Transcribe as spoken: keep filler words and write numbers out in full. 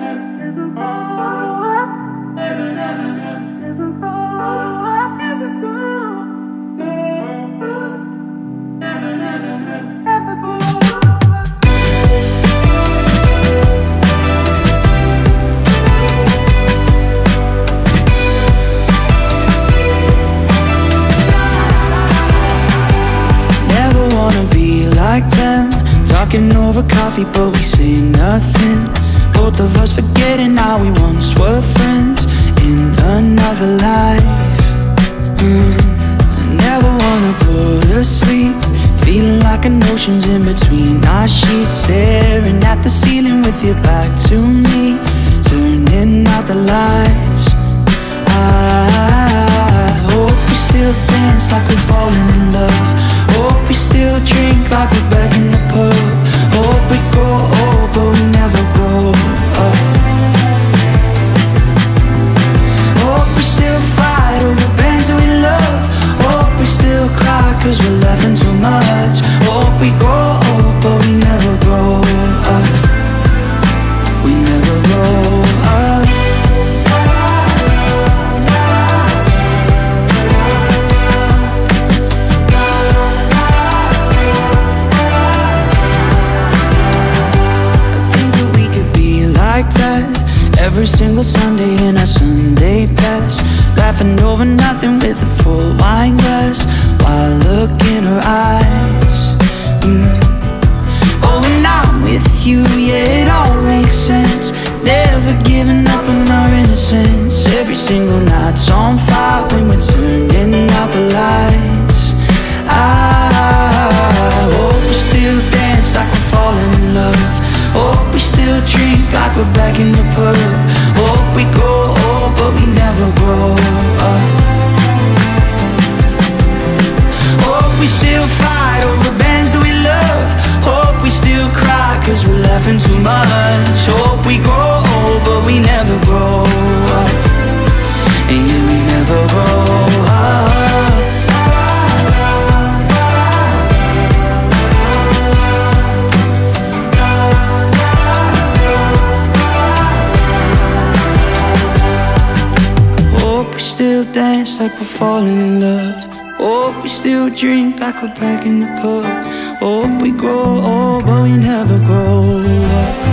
Like them, talking over coffee but we say nothing. Both of us forgetting how we once were friends in another life. mm. I never wanna go to sleep, feeling like an ocean's in between our sheets, staring at the ceiling with your back to me, turning out the lights. I hope we still dance like we're falling in love. Hope we still drink like we're back in the pub. Hope we grow old but we never grow up. Hope we still fight over bands that we love. Hope we still cry cause we're laughing too much. Hope we grow old but we never grow up. We never grow up. Like that every single Sunday in our Sunday best, laughing over nothing with a full wine glass while I look in her eyes. mm. Oh, when I'm with you, yeah, it all makes sense. Never giving up on our innocence. Every single night's on fire when we're turning out the lights. I hope we still dance like we're falling in love. Hope we still drink like we're back in the pub. Hope we grow old but we never grow up. Hope we still fight over bands that we love. Hope we still cry cause we're laughing too much. Hope we grow old but we never grow up. And yeah, we never grow up. Still dance like we're falling in love. Hope we still drink like we're back in the pub. Hope we grow old but we never grow up.